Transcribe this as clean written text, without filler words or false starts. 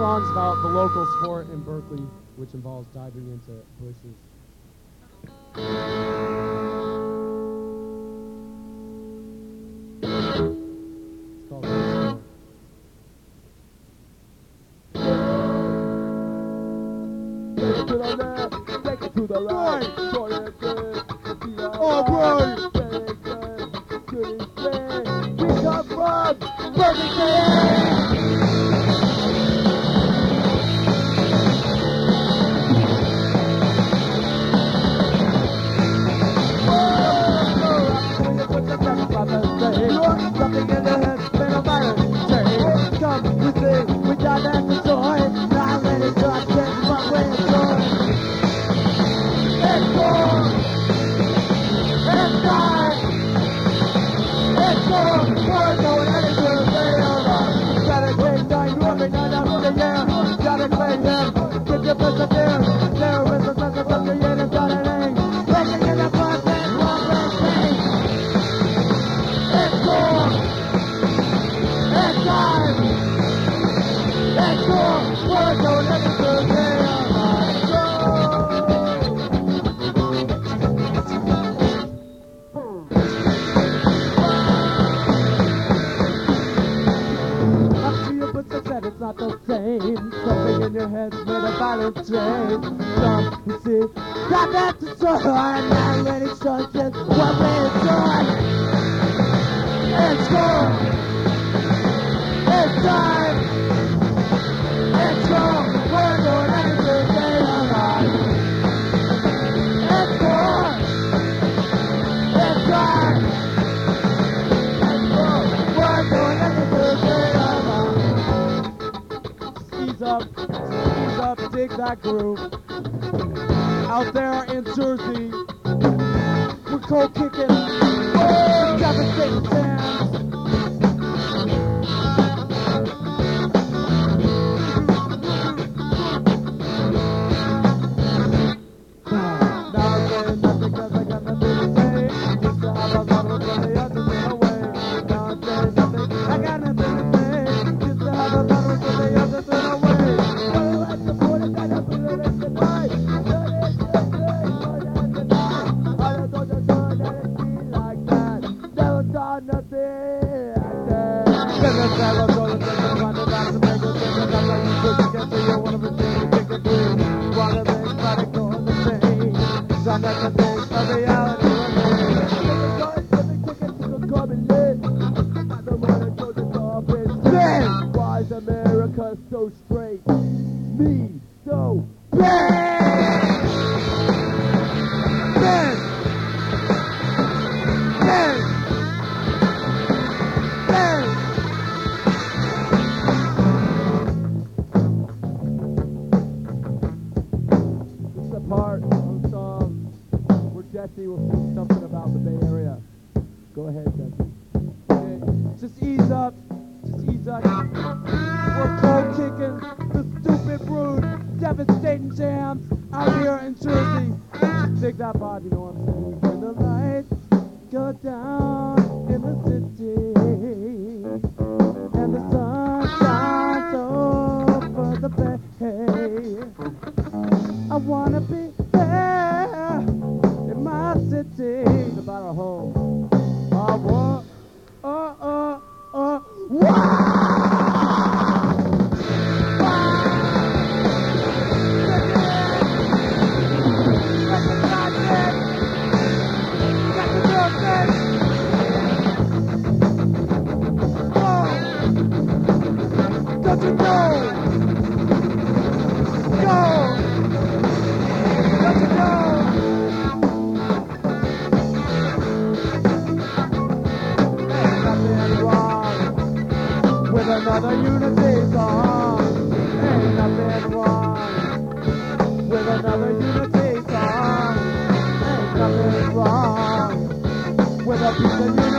song's about the local sport in Berkeley, which involves diving into bushes. It's called Baseball. Take it to the left, take it to the right. Short and good, Oh, boy! very good, good and straight. We come from Berkeley. Something in the head, spin a virus. Come, we sing, we got that to joy. Now let it go, take my way of joy. It's on! It's time! It's on! We're going anywhere, they are on. Gotta take time, rubbing on up in the air. Gotta claim him, get your best up there. There is a sense of the year, it's got an aim. Looking in the front, and walk and pain. It's on! It's time! It's on! We're going anywhere, they are on. Said it's not the same. Something in your head's made a violent change. Some you see, got that to show. And now let it show just what we're doing. It's gone. It's time. It's gone. We're doing anything they alive. It's gone. It's time. It's gone. We're doing anything they alive. Ease up, dig that groove. Out there in Jersey, we're cold kicking, devastating jams. Now I'm saying nothing 'cause I got nothing to say. Used to have a bottle but the others went away. Now I'm saying nothing, I got nothing to say. Used to have a bottle but the others went away. Why is America so straight? Me so bad. Ben. This is the part of the song where Jesse will sing something about the Bay Area. Go ahead, Jesse. Okay. Just ease up. Just ease up. We're cold kicking the stupid brood, devastating jams out here in Jersey. Just dig that vibe, you know what I'm saying? When the lights go down in the city and the sun shines over the bay, I wanna be there in my city. It's about our home. What? Don't you know? Go! Don't you know? Ain't nothing wrong with another unity song. Ain't nothing wrong with another unity song. Ain't nothing wrong with a piece of unity.